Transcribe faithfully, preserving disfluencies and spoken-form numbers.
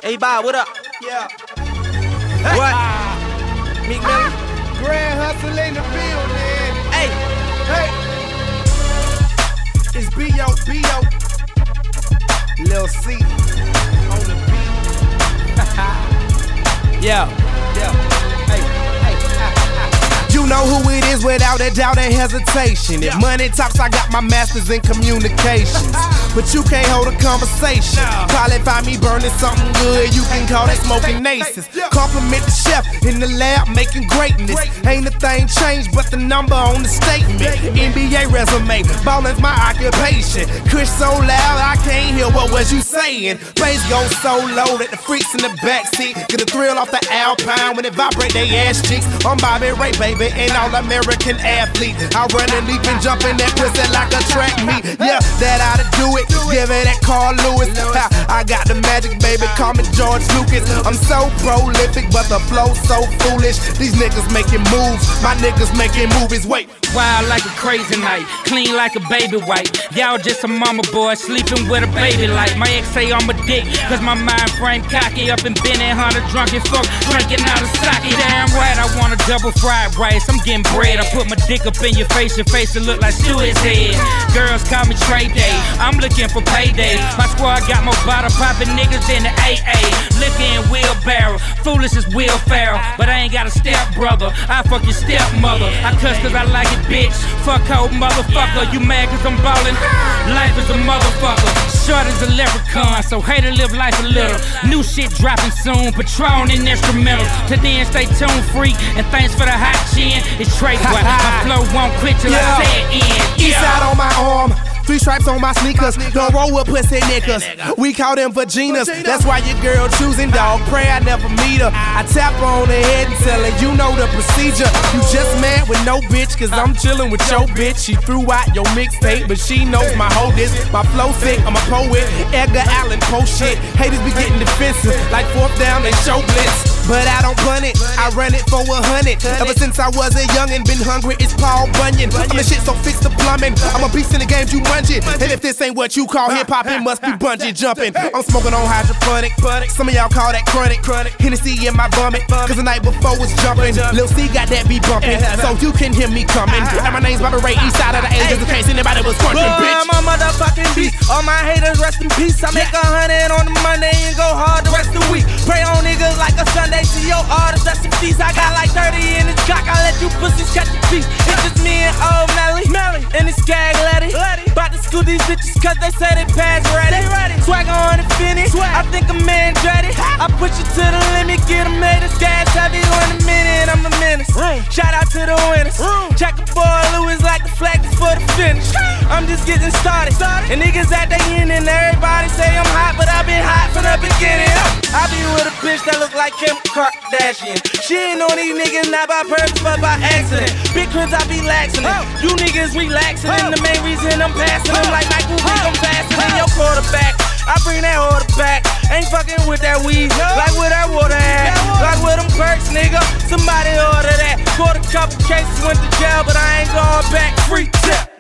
Hey, Bob, what up? Yeah. What? Meek Mill? Grand Hustle in the building. Hey. Hey. It's B O B O Lil C on the beat. Yeah. Yeah. Hey. Hey. You know who it is without a doubt and hesitation. If money talks, I got my master's in communications. But you can't hold a conversation. Probably find me burning something good. You can call that smoking aces. Compliment the chef in the lab making greatness. Ain't a thing changed but the number on the statement. N B A resume, balling's my occupation. Kush so loud I can't hear what was you saying. Bass goes so low that the freaks in the backseat get a thrill off the Alpine when it vibrate they ass cheeks. I'm Bobby Ray, baby, an all-American athlete. I run and leap and jump in that pussy like a track meet. Yeah, that ought to do it. Give it that Carl Lewis. Ha, I got the magic, baby. Call me George Lucas. I'm so prolific, but the flow so foolish. These niggas making moves. My niggas making movies. Wait. Wild like a crazy night, clean like a baby wipe. Y'all just a mama boy sleeping with a baby light. My ex say I'm a dick, cause my mind frame cocky. Up in Benny Hunter, drunk and fuck, drinking out of sake. Damn right, I want a double fried rice. I'm getting bread. I put my dick up in your face, your face will look like Stewie's head. Girls call me Trey Day, I'm looking for payday. My squad got more bottle popping niggas than the A A. Liquor and wheelbarrow, foolish as Will Ferrell. But I ain't got a step brother, I fuck your stepmother. I cuss cause I like it, bitch. Fuck old motherfucker. You mad cause I'm ballin'? Life is a motherfucker. Short as a leprechaun, so hate to live life a little. New shit dropping soon, Patron and instrumentals. To then stay tuned, freak, and thanks for the hot chin. It's Trey Boy, my flow won't quit till Yeah. I say it in. East side on my arm. Three stripes on my sneakers, don't roll with pussy niggas. We call them vaginas, that's why your girl choosing dog. Pray I never meet her. I tap her on the head and tell her, you know the procedure. You just mad with no bitch, cause I'm chillin' with your bitch. She threw out your mixtape, but she knows my whole this. My flow sick, I'm a poet. Edgar Allan Poe shit. Haters be getting defensive, like fourth down they show blitz. But I don't run it, I run it for a hundred. Ever since I was a youngin', been hungry, it's Paul Bunyan. I'm the shit, so fix the plumbing. I'm a beast in the game, you mungin'. And if this ain't what you call hip-hop, it must be bungee jumping. I'm smoking on hydroponic, some of y'all call that chronic. Hennessy in my vomit, cause the night before was jumping. Lil C got that beat bumping, so you can hear me coming. And my name's Bobby Ray, east side of the Angels, in case anybody was wondering, bitch. I'm a motherfucking beast. All my haters rest in peace. I make a hundred on the Monday and go hard the rest of the week. Pray on niggas like a Sunday. See your artists, that's some feast. I got like thirty in this cock. I let you pussies catch the piece. It's just me and old Melly, Melly, and this Skag Letty. About to school these bitches cause they say they pass ready. Swagger on the finish. I think I'm Andretti. I push it to the limit, get them haters gas heavy on a minute. I'm a menace. Shout out to the winners. Check a boy Louis like the flag is for the finish. I'm just getting started. And niggas at the end and everybody say I'm hot, but I've been hot from the beginning. I be with a bitch that look like Kim Kardashian. She ain't on these niggas not by purpose but by accident. Big cribs I be laxing it. You niggas relaxing and the main reason I'm passing them like Michael Vick, I'm faster than your quarterback. I bring that order back. Ain't fucking with that weed, like with that water at. Like with them perks, nigga. Somebody order that. Caught a couple cases, went to jail, but I ain't going back. Free tip.